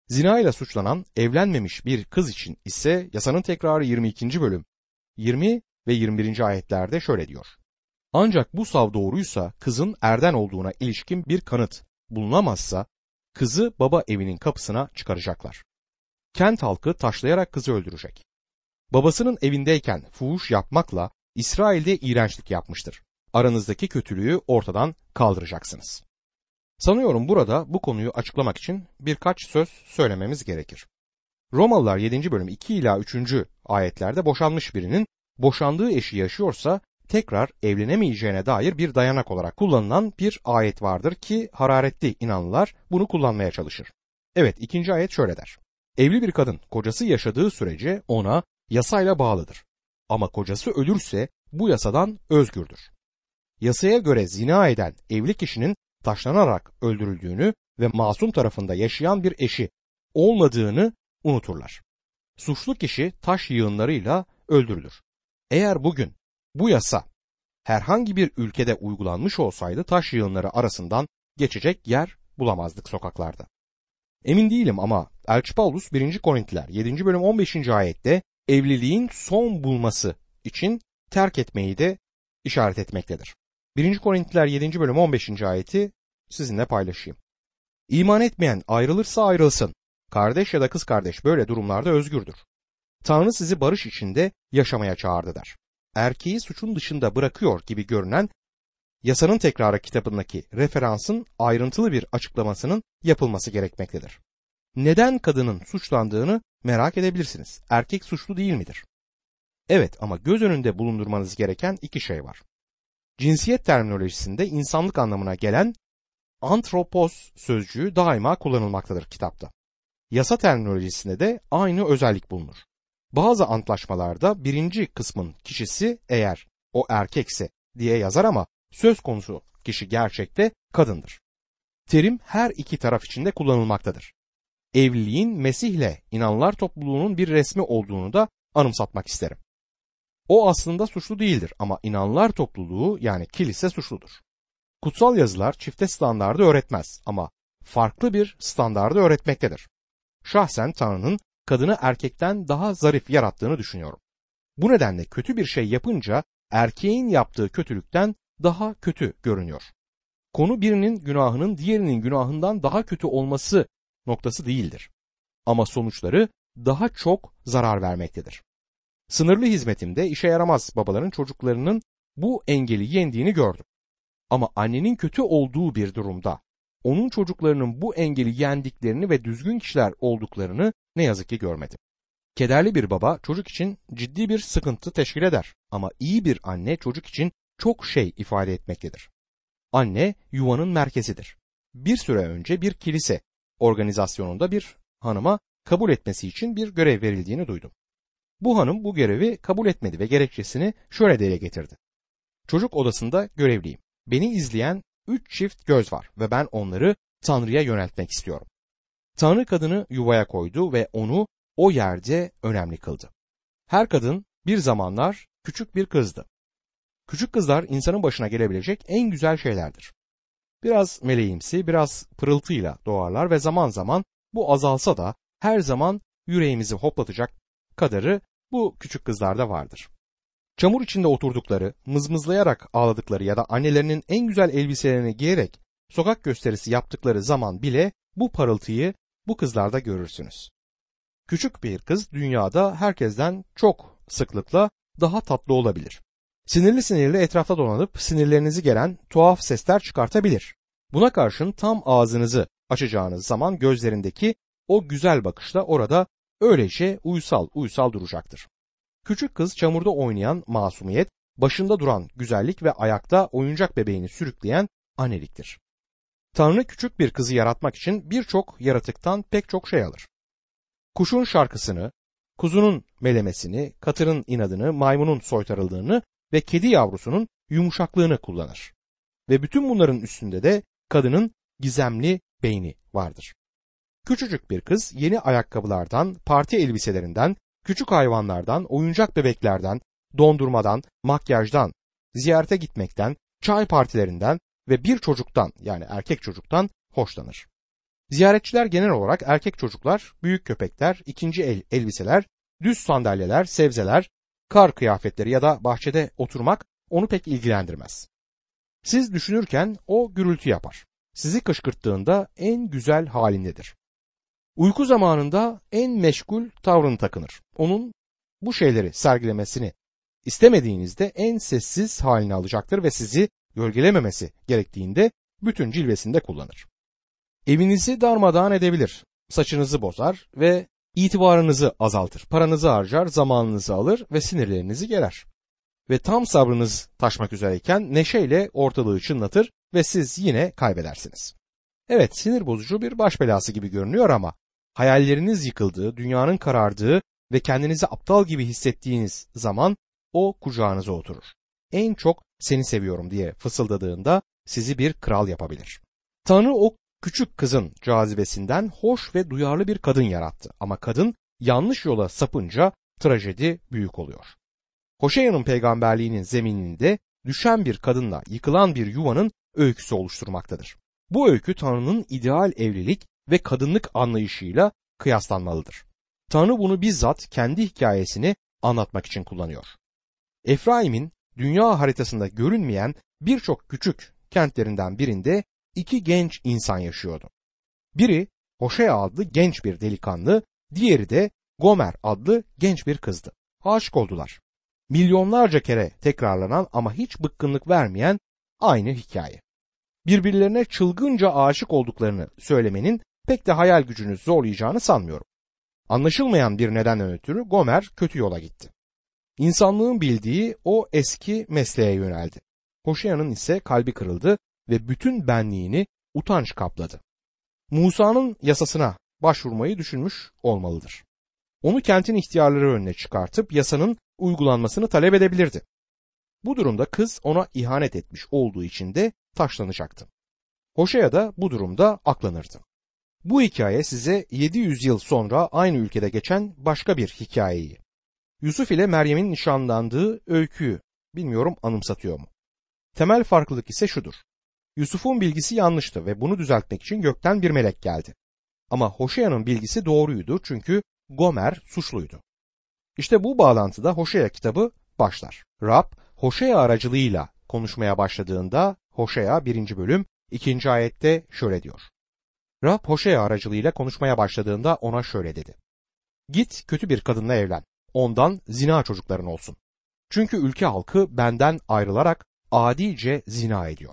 Zina ile suçlanan evlenmemiş bir kız için ise yasanın tekrarı 22. bölüm 20 ve 21. ayetlerde şöyle diyor. Ancak bu sav doğruysa kızın erden olduğuna ilişkin bir kanıt bulunamazsa kızı baba evinin kapısına çıkaracaklar. Kent halkı taşlayarak kızı öldürecek. Babasının evindeyken fuhuş yapmakla İsrail'de iğrençlik yapmıştır. Aranızdaki kötülüğü ortadan kaldıracaksınız. Sanıyorum burada bu konuyu açıklamak için birkaç söz söylememiz gerekir. Romalılar 7. bölüm 2 ila 3. ayetlerde boşanmış birinin boşandığı eşi yaşıyorsa tekrar evlenemeyeceğine dair bir dayanak olarak kullanılan bir ayet vardır ki hararetli inanlılar bunu kullanmaya çalışır. Evet, 2. ayet şöyle der. Evli bir kadın kocası yaşadığı sürece ona yasayla bağlıdır. Ama kocası ölürse bu yasadan özgürdür. Yasaya göre zina eden evli kişinin taşlanarak öldürüldüğünü ve masum tarafında yaşayan bir eşi olmadığını unuturlar. Suçlu kişi taş yığınlarıyla öldürülür. Eğer bugün bu yasa herhangi bir ülkede uygulanmış olsaydı taş yığınları arasından geçecek yer bulamazdık sokaklarda. Emin değilim ama Elçi Paulus 1. Korintiler 7. bölüm 15. ayette evliliğin son bulması için terk etmeyi de işaret etmektedir. 1. Korintiler 7. bölüm 15. ayeti sizinle paylaşayım. İman etmeyen ayrılırsa ayrılsın. Kardeş ya da kız kardeş böyle durumlarda özgürdür. Tanrı sizi barış içinde yaşamaya çağırdı der. Erkeği suçun dışında bırakıyor gibi görünen Yasanın Tekrarı kitabındaki referansın ayrıntılı bir açıklamasının yapılması gerekmektedir. Neden kadının suçlandığını merak edebilirsiniz. Erkek suçlu değil midir? Evet, ama göz önünde bulundurmanız gereken iki şey var. Cinsiyet terminolojisinde insanlık anlamına gelen antropos sözcüğü daima kullanılmaktadır kitapta. Yasa terminolojisinde de aynı özellik bulunur. Bazı antlaşmalarda birinci kısmın kişisi eğer o erkekse diye yazar ama söz konusu kişi gerçekte kadındır. Terim her iki taraf için de kullanılmaktadır. Evliliğin Mesih'le inanlar topluluğunun bir resmi olduğunu da anımsatmak isterim. O aslında suçlu değildir ama inanlar topluluğu yani kilise suçludur. Kutsal yazılar çifte standardı öğretmez ama farklı bir standardı öğretmektedir. Şahsen Tanrı'nın kadını erkekten daha zarif yarattığını düşünüyorum. Bu nedenle kötü bir şey yapınca erkeğin yaptığı kötülükten daha kötü görünüyor. Konu birinin günahının diğerinin günahından daha kötü olması noktası değildir. Ama sonuçları daha çok zarar vermektedir. Sınırlı hizmetimde işe yaramaz babaların çocuklarının bu engeli yendiğini gördüm. Ama annenin kötü olduğu bir durumda onun çocuklarının bu engeli yendiklerini ve düzgün kişiler olduklarını ne yazık ki görmedim. Kederli bir baba çocuk için ciddi bir sıkıntı teşkil eder ama iyi bir anne çocuk için çok şey ifade etmektedir. Anne yuvanın merkezidir. Bir süre önce bir kilise organizasyonunda bir hanıma kabul etmesi için bir görev verildiğini duydum. Bu hanım bu görevi kabul etmedi ve gerekçesini şöyle dile getirdi. Çocuk odasında görevliyim. Beni izleyen 3 çift göz var ve ben onları Tanrı'ya yöneltmek istiyorum. Tanrı kadını yuvaya koydu ve onu o yerde önemli kıldı. Her kadın bir zamanlar küçük bir kızdı. Küçük kızlar insanın başına gelebilecek en güzel şeylerdir. Biraz meleğimsi, biraz pırıltıyla doğarlar ve zaman zaman bu azalsa da her zaman yüreğimizi hoplatacak kadarı bu küçük kızlarda vardır. Çamur içinde oturdukları, mızmızlayarak ağladıkları ya da annelerinin en güzel elbiselerini giyerek sokak gösterisi yaptıkları zaman bile bu parıltıyı bu kızlarda görürsünüz. Küçük bir kız dünyada herkesten çok sıklıkla daha tatlı olabilir. Sinirli sinirli etrafta dolanıp sinirlerinizi gelen tuhaf sesler çıkartabilir. Buna karşın tam ağzınızı açacağınız zaman gözlerindeki o güzel bakışla orada öylece uysal duracaktır. Küçük kız çamurda oynayan masumiyet, başında duran güzellik ve ayakta oyuncak bebeğini sürükleyen anneliktir. Tanrı küçük bir kızı yaratmak için birçok yaratıktan pek çok şey alır. Kuşun şarkısını, kuzunun melemesini, katırın inadını, maymunun soytarıldığını ve kedi yavrusunun yumuşaklığını kullanır. Ve bütün bunların üstünde de kadının gizemli beyni vardır. Küçücük bir kız yeni ayakkabılardan, parti elbiselerinden, küçük hayvanlardan, oyuncak bebeklerden, dondurmadan, makyajdan, ziyarete gitmekten, çay partilerinden ve bir çocuktan yani erkek çocuktan hoşlanır. Ziyaretçiler genel olarak erkek çocuklar, büyük köpekler, ikinci el elbiseler, düz sandalyeler, sebzeler, kar kıyafetleri ya da bahçede oturmak onu pek ilgilendirmez. Siz düşünürken o gürültü yapar. Sizi kışkırttığında en güzel halindedir. Uyku zamanında en meşgul tavrını takınır. Onun bu şeyleri sergilemesini istemediğinizde en sessiz halini alacaktır ve sizi gölgelememesi gerektiğinde bütün cilvesini de kullanır. Evinizi darmadağın edebilir, saçınızı bozar ve itibarınızı azaltır. Paranızı harcar, zamanınızı alır ve sinirlerinizi gerer. Ve tam sabrınız taşmak üzereyken neşeyle ortalığı çınlatır ve siz yine kaybedersiniz. Evet, sinir bozucu bir baş belası gibi görünüyor ama hayalleriniz yıkıldığı, dünyanın karardığı ve kendinizi aptal gibi hissettiğiniz zaman o kucağınıza oturur. En çok seni seviyorum diye fısıldadığında sizi bir kral yapabilir. Tanrı o küçük kızın cazibesinden hoş ve duyarlı bir kadın yarattı ama kadın yanlış yola sapınca trajedi büyük oluyor. Hoşeya'nın peygamberliğinin zemininde düşen bir kadınla yıkılan bir yuvanın öyküsü oluşturmaktadır. Bu öykü Tanrı'nın ideal evlilik ve kadınlık anlayışıyla kıyaslanmalıdır. Tanrı bunu bizzat kendi hikayesini anlatmak için kullanıyor. Efraim'in dünya haritasında görünmeyen birçok küçük kentlerinden birinde iki genç insan yaşıyordu. Biri Hoşea adlı genç bir delikanlı, diğeri de Gomer adlı genç bir kızdı. Aşık oldular. Milyonlarca kere tekrarlanan ama hiç bıkkınlık vermeyen aynı hikaye. Birbirlerine çılgınca aşık olduklarını söylemenin pek de hayal gücünü zorlayacağını sanmıyorum. Anlaşılmayan bir nedenden ötürü Gomer kötü yola gitti. İnsanlığın bildiği o eski mesleğe yöneldi. Hoşea'nın ise kalbi kırıldı ve bütün benliğini utanç kapladı. Musa'nın yasasına başvurmayı düşünmüş olmalıdır. Onu kentin ihtiyarları önüne çıkartıp yasanın uygulanmasını talep edebilirdi. Bu durumda kız ona ihanet etmiş olduğu için de taşlanacaktı. Hoşea da bu durumda aklanırdı. Bu hikaye size 700 yıl sonra aynı ülkede geçen başka bir hikayeyi, Yusuf ile Meryem'in nişanlandığı öyküyü bilmiyorum anımsatıyor mu? Temel farklılık ise şudur. Yusuf'un bilgisi yanlıştı ve bunu düzeltmek için gökten bir melek geldi. Ama Hoşea'nın bilgisi doğruydu çünkü Gomer suçluydu. İşte bu bağlantıda Hoşea kitabı başlar. Rab Hoşea aracılığıyla konuşmaya başladığında Hoşea 1. bölüm 2. ayette şöyle diyor. Rab Hoşea aracılığıyla konuşmaya başladığında ona şöyle dedi. Git kötü bir kadınla evlen. Ondan zina çocukların olsun. Çünkü ülke halkı benden ayrılarak adice zina ediyor.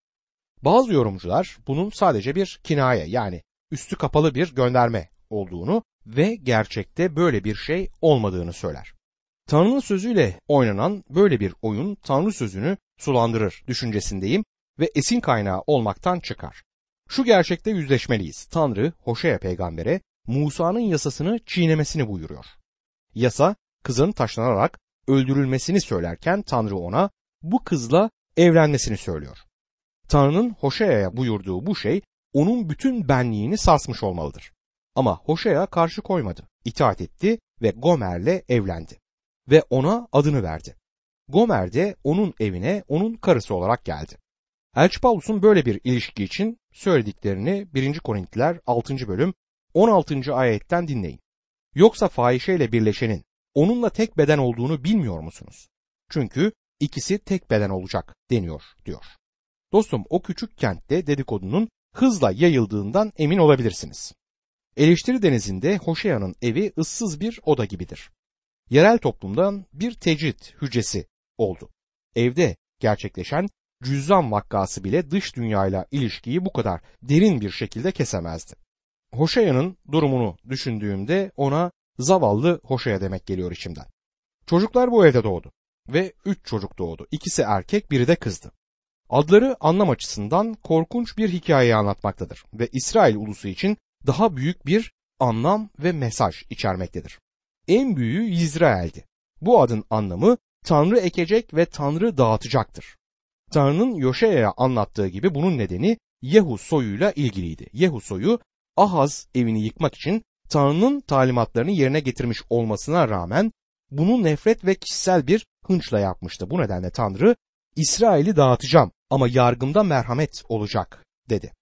Bazı yorumcular bunun sadece bir kinaye yani üstü kapalı bir gönderme olduğunu ve gerçekte böyle bir şey olmadığını söyler. Tanrı'nın sözüyle oynanan böyle bir oyun Tanrı sözünü sulandırır düşüncesindeyim ve esin kaynağı olmaktan çıkar. Şu gerçekte yüzleşmeliyiz. Tanrı Hoşea peygambere Musa'nın yasasını çiğnemesini buyuruyor. Yasa kızın taşlanarak öldürülmesini söylerken Tanrı ona bu kızla evlenmesini söylüyor. Tanrı'nın Hoşea'ya buyurduğu bu şey onun bütün benliğini sarsmış olmalıdır. Ama Hoşea karşı koymadı, itaat etti ve Gomer'le evlendi. Ve ona adını verdi. Gomer de onun evine onun karısı olarak geldi. Elçi Pavlus'un böyle bir ilişki için söylediklerini 1. Korintiler 6. bölüm 16. ayetten dinleyin. Yoksa fahişeyle birleşenin onunla tek beden olduğunu bilmiyor musunuz? Çünkü ikisi tek beden olacak deniyor diyor. Dostum o küçük kentte dedikodunun hızla yayıldığından emin olabilirsiniz. Eleştiri denizinde Hoşea'nın evi ıssız bir oda gibidir. Yerel toplumdan bir tecrit hücresi oldu. Evde gerçekleşen cüzzam vakası bile dış dünyayla ilişkiyi bu kadar derin bir şekilde kesemezdi. Hoşea'nın durumunu düşündüğümde ona zavallı Hoşea demek geliyor içimden. Çocuklar bu evde doğdu ve 3 çocuk doğdu. İkisi erkek, biri de kızdı. Adları anlam açısından korkunç bir hikayeyi anlatmaktadır ve İsrail ulusu için daha büyük bir anlam ve mesaj içermektedir. En büyüğü Yizrael'di. Bu adın anlamı Tanrı ekecek ve Tanrı dağıtacaktır. Tanrı'nın Yoşea'ya anlattığı gibi bunun nedeni Yehu soyuyla ilgiliydi. Yehu soyu Ahaz evini yıkmak için Tanrı'nın talimatlarını yerine getirmiş olmasına rağmen bunu nefret ve kişisel bir hınçla yapmıştı. Bu nedenle Tanrı İsrail'i dağıtacağım ama yargımda merhamet olacak dedi.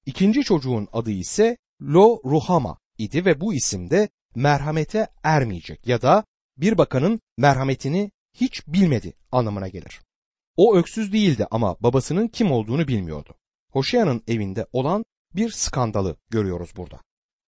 İkinci çocuğun adı ise Lo Ruhama idi ve bu isim de merhamete ermeyecek ya da bir bakanın merhametini hiç bilmedi anlamına gelir. O öksüz değildi ama babasının kim olduğunu bilmiyordu. Hoşea'nın evinde olan bir skandalı görüyoruz burada.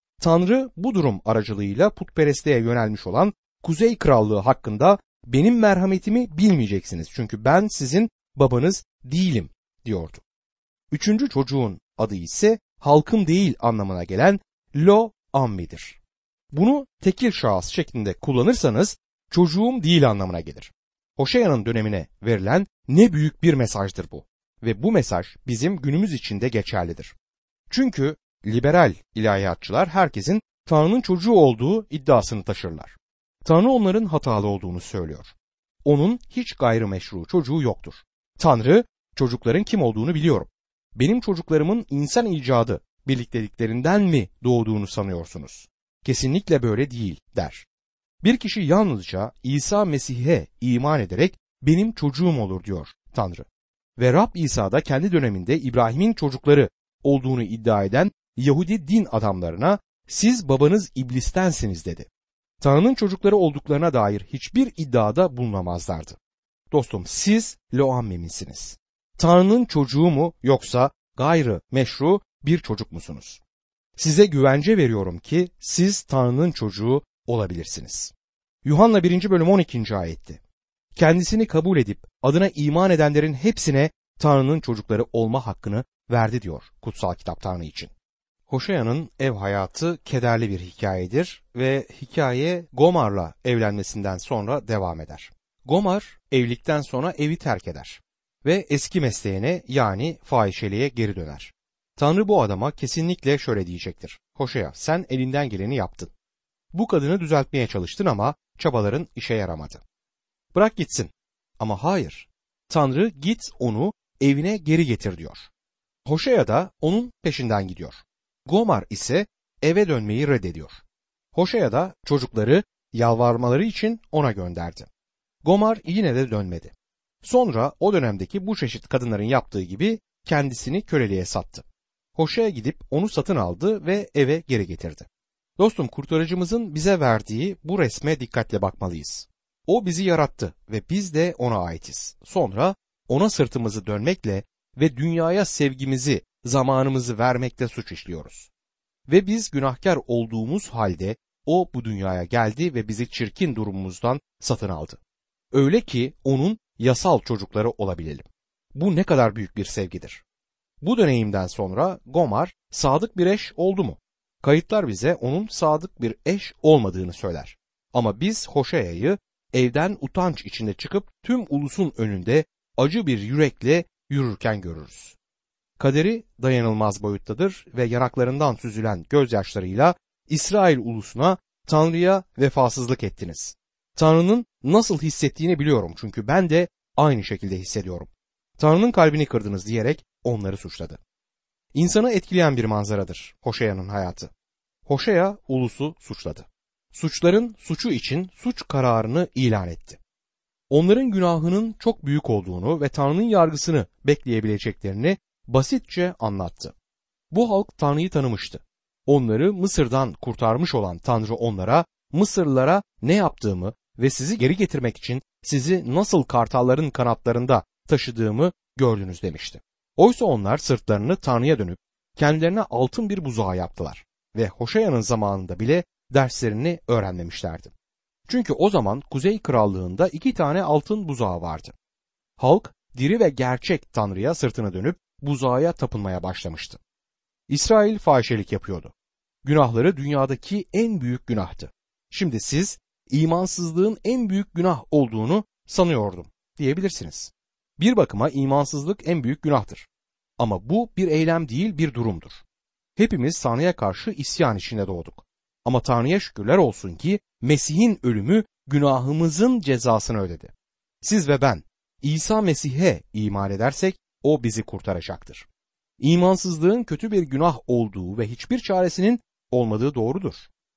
Tanrı bu durum aracılığıyla putperestliğe yönelmiş olan Kuzey Krallığı hakkında benim merhametimi bilmeyeceksiniz çünkü ben sizin babanız değilim diyordu. Üçüncü çocuğun adı ise halkım değil anlamına gelen Lo Ammi'dir. Bunu tekil şahıs şeklinde kullanırsanız çocuğum değil anlamına gelir. Hoşea'nın dönemine verilen ne büyük bir mesajdır bu ve bu mesaj bizim günümüz için de geçerlidir. Çünkü liberal ilahiyatçılar herkesin Tanrı'nın çocuğu olduğu iddiasını taşırlar. Tanrı onların hatalı olduğunu söylüyor. Onun hiç gayrimeşru çocuğu yoktur. Tanrı çocukların kim olduğunu biliyorum. Benim çocuklarımın insan icadı birlikteliklerinden mi doğduğunu sanıyorsunuz? Kesinlikle böyle değil der. Bir kişi yalnızca İsa Mesih'e iman ederek benim çocuğum olur diyor Tanrı. Ve Rab İsa da kendi döneminde İbrahim'in çocukları olduğunu iddia eden Yahudi din adamlarına siz babanız iblistensiniz dedi. Tanrı'nın çocukları olduklarına dair hiçbir iddiada bulunamazlardı. Dostum siz Lo-Ammi misiniz? Tanrı'nın çocuğu mu yoksa gayrı meşru bir çocuk musunuz? Size güvence veriyorum ki siz Tanrı'nın çocuğu olabilirsiniz. Yuhanna 1. bölüm 12. ayetti. Kendisini kabul edip adına iman edenlerin hepsine Tanrı'nın çocukları olma hakkını verdi diyor kutsal kitap Tanrı için. Hoşea'nın ev hayatı kederli bir hikayedir ve hikaye Gomar'la evlenmesinden sonra devam eder. Gomar evlilikten sonra evi terk eder ve eski mesleğine yani fahişeliğe geri döner. Tanrı bu adama kesinlikle şöyle diyecektir. Hoşea sen elinden geleni yaptın. Bu kadını düzeltmeye çalıştın ama çabaların işe yaramadı. Bırak gitsin. Ama hayır. Tanrı git onu evine geri getir diyor. Hoşea da onun peşinden gidiyor. Gomar ise eve dönmeyi reddediyor. Hoşea da çocukları yalvarmaları için ona gönderdi. Gomar yine de dönmedi. Sonra o dönemdeki bu çeşit kadınların yaptığı gibi kendisini köleliğe sattı. Hoşea gidip onu satın aldı ve eve geri getirdi. Dostum kurtarıcımızın bize verdiği bu resme dikkatle bakmalıyız. O bizi yarattı ve biz de ona aitiz. Sonra ona sırtımızı dönmekle ve dünyaya sevgimizi, zamanımızı vermekte suç işliyoruz. Ve biz günahkar olduğumuz halde o bu dünyaya geldi ve bizi çirkin durumumuzdan satın aldı. Öyle ki onun yasal çocukları olabilelim. Bu ne kadar büyük bir sevgidir. Bu deneyimden sonra Gomar sadık bir eş oldu mu? Kayıtlar bize onun sadık bir eş olmadığını söyler. Ama biz Hoşea'yı evden utanç içinde çıkıp tüm ulusun önünde acı bir yürekle yürürken görürüz. Kaderi dayanılmaz boyuttadır ve yanaklarından süzülen gözyaşlarıyla İsrail ulusuna Tanrı'ya vefasızlık ettiniz. Tanrı'nın nasıl hissettiğini biliyorum çünkü ben de aynı şekilde hissediyorum. Tanrı'nın kalbini kırdınız diyerek onları suçladı. İnsanı etkileyen bir manzaradır Hoşea'nın hayatı. Hoşea ulusu suçladı. Suçların suçu için suç kararını ilan etti. Onların günahının çok büyük olduğunu ve Tanrı'nın yargısını bekleyebileceklerini basitçe anlattı. Bu halk Tanrı'yı tanımıştı. Onları Mısır'dan kurtarmış olan Tanrı onlara Mısırlılara ne yaptığımı ve sizi geri getirmek için sizi nasıl kartalların kanatlarında taşıdığımı gördünüz demişti. Oysa onlar sırtlarını Tanrı'ya dönüp kendilerine altın bir buzağı yaptılar ve Hoşea'nın zamanında bile derslerini öğrenmemişlerdi. Çünkü o zaman Kuzey Krallığı'nda 2 tane altın buzağı vardı. Halk diri ve gerçek Tanrı'ya sırtını dönüp buzağa tapınmaya başlamıştı. İsrail fahişelik yapıyordu. Günahları dünyadaki en büyük günahtı. Şimdi siz imansızlığın en büyük günah olduğunu sanıyordum diyebilirsiniz. Bir bakıma imansızlık en büyük günahtır. Ama bu bir eylem değil bir durumdur. Hepimiz Tanrı'ya karşı isyan içinde doğduk. Ama Tanrı'ya şükürler olsun ki Mesih'in ölümü günahımızın cezasını ödedi. Siz ve ben İsa Mesih'e iman edersek o bizi kurtaracaktır. İmansızlığın kötü bir günah olduğu ve hiçbir çaresinin olmadığı doğrudur.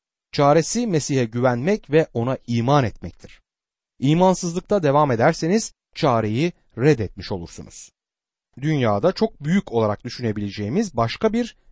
Çaresi Mesih'e güvenmek ve ona iman etmektir. İmansızlıkta devam ederseniz çareyi reddetmiş olursunuz. Dünyada çok büyük olarak düşünebileceğimiz başka bir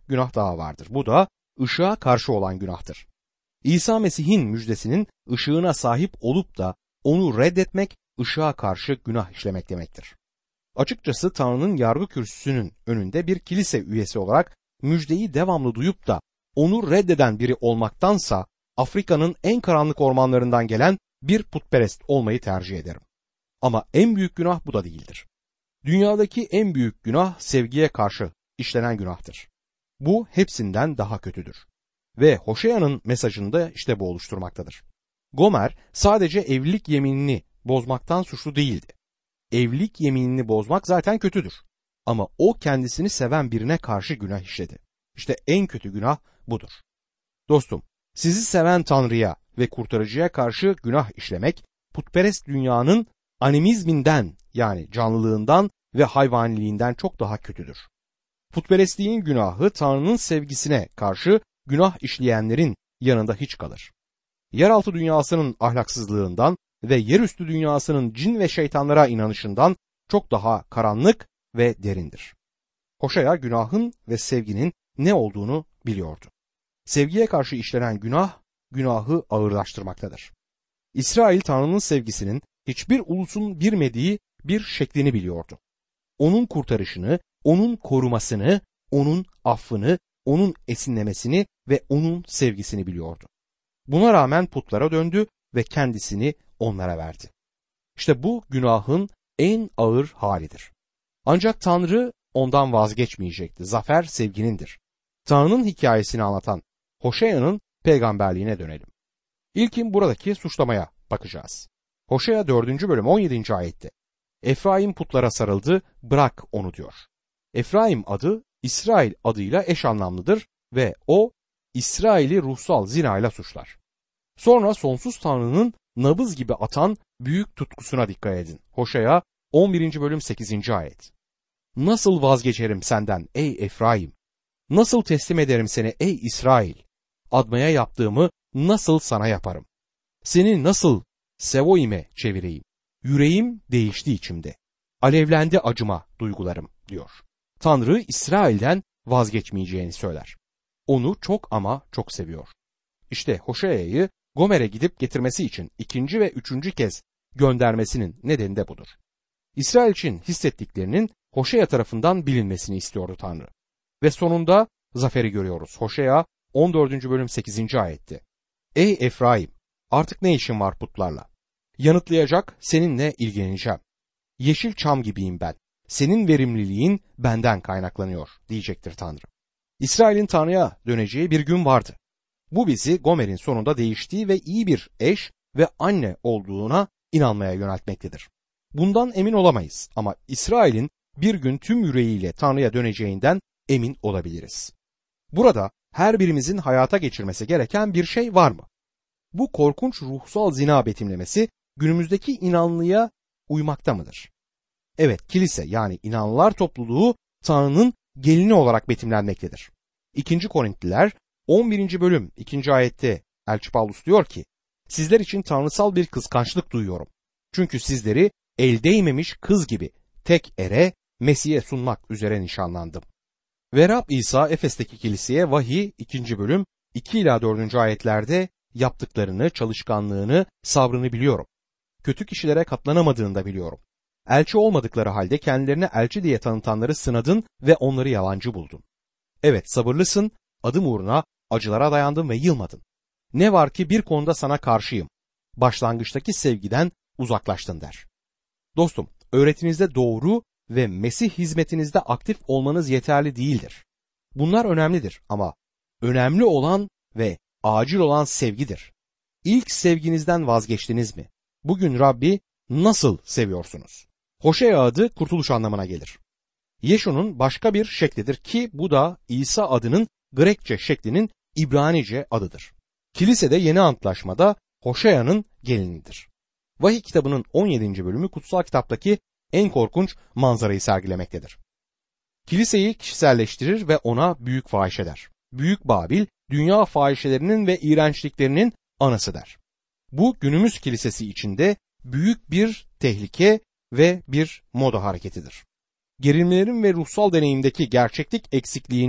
günah daha vardır. Bu da ışığa karşı olan günahtır. İsa Mesih'in müjdesinin ışığına sahip olup da onu reddetmek, ışığa karşı günah işlemek demektir. Açıkçası Tanrı'nın yargı kürsüsünün önünde bir kilise üyesi olarak müjdeyi devamlı duyup da onu reddeden biri olmaktansa Afrika'nın en karanlık ormanlarından gelen bir putperest olmayı tercih ederim. Ama en büyük günah bu da değildir. Dünyadaki en büyük günah sevgiye karşı işlenen günahtır. Bu hepsinden daha kötüdür. Ve Hoşeya'nın mesajında işte bu oluşturmaktadır. Gomer sadece evlilik yeminini bozmaktan suçlu değildi. Evlilik yeminini bozmak zaten kötüdür. Ama o kendisini seven birine karşı günah işledi. İşte en kötü günah budur. Dostum, sizi seven Tanrı'ya ve kurtarıcıya karşı günah işlemek, putperest dünyanın animizminden yani canlılığından ve hayvaniliğinden çok daha kötüdür. Putperestliğin günahı Tanrı'nın sevgisine karşı günah işleyenlerin yanında hiç kalır. Yeraltı dünyasının ahlaksızlığından ve yerüstü dünyasının cin ve şeytanlara inanışından çok daha karanlık ve derindir. Hoşea günahın ve sevginin ne olduğunu biliyordu. Sevgiye karşı işlenen günah, günahı ağırlaştırmaktadır. İsrail Tanrı'nın sevgisinin hiçbir ulusun bilmediği bir şeklini biliyordu. Onun kurtarışını, onun korumasını, onun affını, onun esinlemesini ve onun sevgisini biliyordu. Buna rağmen putlara döndü ve kendisini onlara verdi. İşte bu günahın en ağır halidir. Ancak Tanrı ondan vazgeçmeyecekti. Zafer sevginindir. Tanrı'nın hikayesini anlatan Hoşeya'nın peygamberliğine dönelim. İlkin buradaki suçlamaya bakacağız. Hoşea 4. bölüm 17. ayette Efraim putlara sarıldı, bırak onu diyor. Efraim adı İsrail adıyla eş anlamlıdır ve o İsrail'i ruhsal zinayla suçlar. Sonra sonsuz Tanrı'nın nabız gibi atan büyük tutkusuna dikkat edin. Hoşea 11. bölüm 8. ayet. Nasıl vazgeçerim senden ey Efraim? Nasıl teslim ederim seni ey İsrail? Admaya yaptığımı nasıl sana yaparım? Seni nasıl Sevoim'e çevireyim? Yüreğim değişti içimde. Alevlendi acıma duygularım diyor. Tanrı İsrail'den vazgeçmeyeceğini söyler. Onu çok ama çok seviyor. İşte Hoşea'yı Gomer'e gidip getirmesi için 2. ve 3. kez göndermesinin nedeni de budur. İsrail için hissettiklerinin Hoşea tarafından bilinmesini istiyordu Tanrı. Ve sonunda zaferi görüyoruz. Hoşea 14. bölüm 8. ayette. Ey Efraim, artık ne işin var putlarla? Yanıtlayacak, seninle ilgileneceğim. Yeşil çam gibiyim ben. Senin verimliliğin benden kaynaklanıyor diyecektir Tanrı. İsrail'in Tanrı'ya döneceği bir gün vardı. Bu bizi Gomer'in sonunda değiştiği ve iyi bir eş ve anne olduğuna inanmaya yöneltmektedir. Bundan emin olamayız ama İsrail'in bir gün tüm yüreğiyle Tanrı'ya döneceğinden emin olabiliriz. Burada her birimizin hayata geçirmesi gereken bir şey var mı? Bu korkunç ruhsal zina betimlemesi günümüzdeki inanlıya uymakta mıdır? Evet, kilise yani inanlılar topluluğu Tanrı'nın gelini olarak betimlenmektedir. 2. Korintliler 11. bölüm 2. ayette Elçi Pavlus diyor ki, sizler için tanrısal bir kıskançlık duyuyorum. Çünkü sizleri el değmemiş kız gibi tek ere Mesih'e sunmak üzere nişanlandım. Ve Rab İsa Efes'teki kiliseye vahiy 2. bölüm 2 ila 4. ayetlerde yaptıklarını, çalışkanlığını, sabrını biliyorum. Kötü kişilere katlanamadığını da biliyorum. Elçi olmadıkları halde kendilerine elçi diye tanıtanları sınadın ve onları yalancı buldun. Evet, sabırlısın, adım uğruna acılara dayandın ve yılmadın. Ne var ki bir konuda sana karşıyım. Başlangıçtaki sevgiden uzaklaştın der. Dostum, öğretinizde doğru ve Mesih hizmetinizde aktif olmanız yeterli değildir. Bunlar önemlidir ama önemli olan ve acil olan sevgidir. İlk sevginizden vazgeçtiniz mi? Bugün Rabbi nasıl seviyorsunuz? Hoşea adı kurtuluş anlamına gelir. Yeşu'nun başka bir şeklidir ki bu da İsa adının Grekçe şeklinin İbranice adıdır. Kilisede yeni antlaşmada Hoşea'nın gelinidir. Vahiy kitabının 17. bölümü kutsal kitaptaki en korkunç manzarayı sergilemektedir. Kiliseyi kişiselleştirir ve ona büyük fahiş eder. Büyük Babil, dünya fahişelerinin ve iğrençliklerinin anası der. Bu günümüz kilisesi içinde büyük bir tehlike ve bir moda hareketidir. Gerilmelerin ve ruhsal deneyimdeki gerçeklik eksikliğini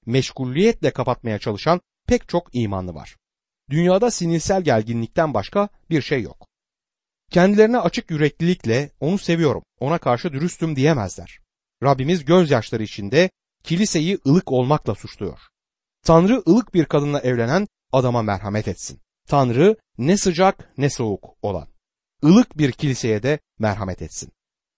meşgulliyetle kapatmaya çalışan pek çok imanlı var. Dünyada sinirsel gerginlikten başka bir şey yok. Kendilerine açık yüreklilikle onu seviyorum, ona karşı dürüstüm diyemezler. Rabbimiz gözyaşları içinde kiliseyi ılık olmakla suçluyor. Tanrı ılık bir kadınla evlenen adama merhamet etsin. Tanrı ne sıcak ne soğuk olan, ılık bir kiliseye de merhamet etsin.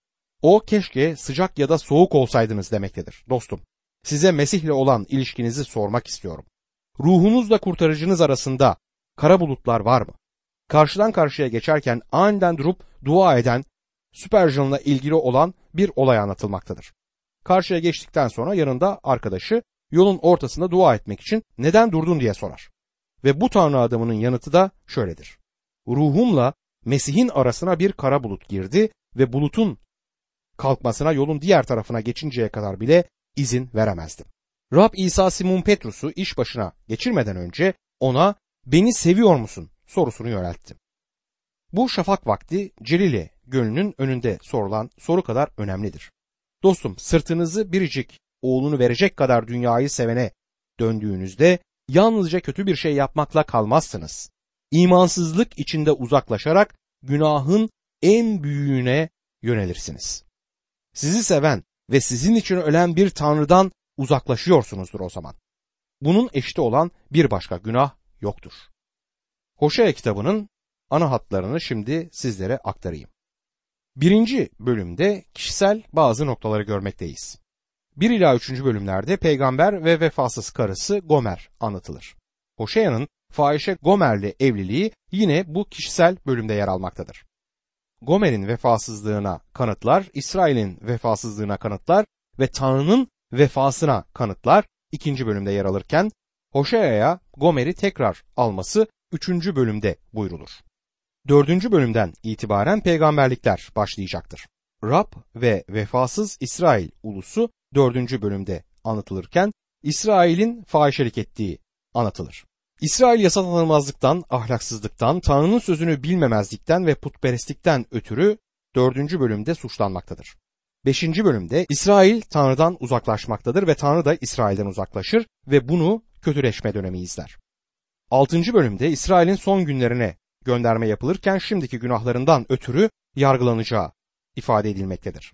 O keşke sıcak ya da soğuk olsaydınız demektedir. Dostum, size Mesih'le olan ilişkinizi sormak istiyorum. Ruhunuzla kurtarıcınız arasında kara bulutlar var mı? Karşıdan karşıya geçerken aniden durup dua eden, Spurgeon'la ilgili olan bir olay anlatılmaktadır. Karşıya geçtikten sonra yanında arkadaşı yolun ortasında dua etmek için neden durdun diye sorar. Ve bu Tanrı adamının yanıtı da şöyledir. Ruhumla Mesih'in arasına bir kara bulut girdi ve bulutun kalkmasına yolun diğer tarafına geçinceye kadar bile izin veremezdim. Rab İsa Simon Petrus'u iş başına geçirmeden önce ona beni seviyor musun sorusunu yöneltti. Bu şafak vakti Celile Gölü'nün önünde sorulan soru kadar önemlidir. Dostum, sırtınızı biricik oğlunu verecek kadar dünyayı sevene döndüğünüzde yalnızca kötü bir şey yapmakla kalmazsınız. İmansızlık içinde uzaklaşarak günahın en büyüğüne yönelirsiniz. Sizi seven ve sizin için ölen bir Tanrı'dan uzaklaşıyorsunuzdur o zaman. Bunun eşiti olan bir başka günah yoktur. Hoşea kitabının ana hatlarını şimdi sizlere aktarayım. 1. bölümde kişisel bazı noktaları görmekteyiz. 1 ila 3. bölümlerde peygamber ve vefasız karısı Gomer anlatılır. Hoşea'nın fahişe Gomer'le evliliği yine bu kişisel bölümde yer almaktadır. Gomer'in vefasızlığına kanıtlar, İsrail'in vefasızlığına kanıtlar ve Tanrı'nın vefasına kanıtlar 2. bölümde yer alırken Hoşea'ya Gomer'i tekrar alması 3. bölümde buyrulur. 4. bölümden itibaren peygamberlikler başlayacaktır. Rab ve vefasız İsrail ulusu 4. bölümde anlatılırken İsrail'in fahişelik ettiği anlatılır. İsrail yasa tanımazlıktan, ahlaksızlıktan, Tanrı'nın sözünü bilmemezlikten ve putperestlikten ötürü 4. bölümde suçlanmaktadır. 5. bölümde İsrail Tanrı'dan uzaklaşmaktadır ve Tanrı da İsrail'den uzaklaşır ve bunu kötüleşme dönemi izler. 6. bölümde İsrail'in son günlerine gönderme yapılırken şimdiki günahlarından ötürü yargılanacağı ifade edilmektedir.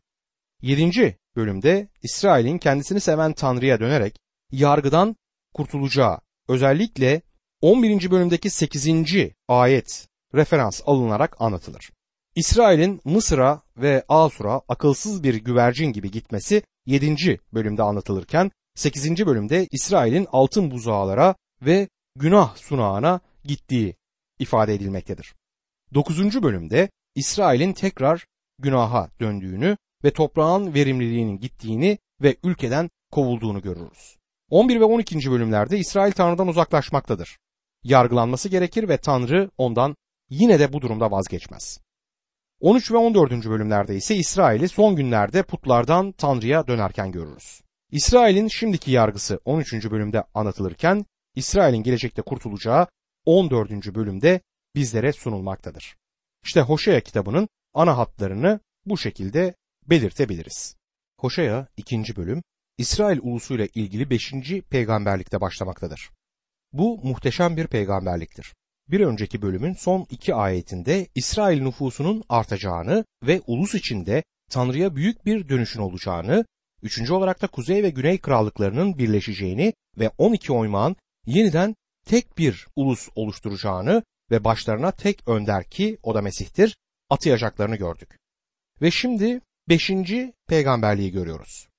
7. bölümde İsrail'in kendisini seven Tanrı'ya dönerek yargıdan kurtulacağı, özellikle 11. bölümdeki 8. ayet referans alınarak anlatılır. İsrail'in Mısır'a ve Asur'a akılsız bir güvercin gibi gitmesi 7. bölümde anlatılırken 8. bölümde İsrail'in altın buzağlara ve günah sunağına gittiği ifade edilmektedir. 9. bölümde İsrail'in tekrar günaha döndüğünü ve toprağın verimliliğinin gittiğini ve ülkeden kovulduğunu görürüz. 11 ve 12. bölümlerde İsrail Tanrı'dan uzaklaşmaktadır. Yargılanması gerekir ve Tanrı ondan yine de bu durumda vazgeçmez. 13 ve 14. bölümlerde ise İsrail'i son günlerde putlardan Tanrı'ya dönerken görürüz. İsrail'in şimdiki yargısı 13. bölümde anlatılırken İsrail'in gelecekte kurtulacağı 14. bölümde bizlere sunulmaktadır. İşte Hoşea kitabının ana hatlarını bu şekilde belirtebiliriz. Hoşea 2. bölüm İsrail ulusuyla ilgili 5. peygamberlikte başlamaktadır. Bu muhteşem bir peygamberliktir. Bir önceki bölümün son 2 ayetinde İsrail nüfusunun artacağını ve ulus içinde Tanrı'ya büyük bir dönüşün olacağını, 3. olarak da Kuzey ve Güney krallıklarının birleşeceğini ve 12 oymağın yeniden tek bir ulus oluşturacağını ve başlarına tek önder ki o da Mesih'tir, atayacaklarını gördük. Ve şimdi 5. peygamberliği görüyoruz.